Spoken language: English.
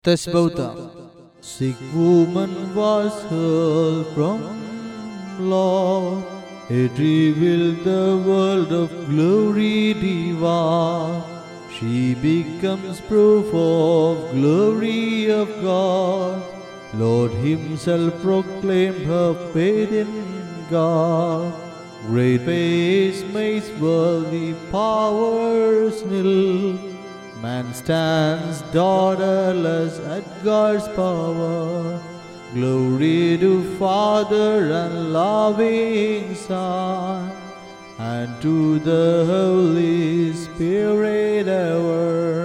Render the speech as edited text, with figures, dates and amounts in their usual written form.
Teshbauta. Sick woman was hurled from Lord. It revealed the world of glory divine. She becomes proof of glory of God. Lord himself proclaimed her faith in God. Great pace makes worldly powers nil. Man stands daughterless at God's power. Glory to Father and loving Son, and to the Holy Spirit ever.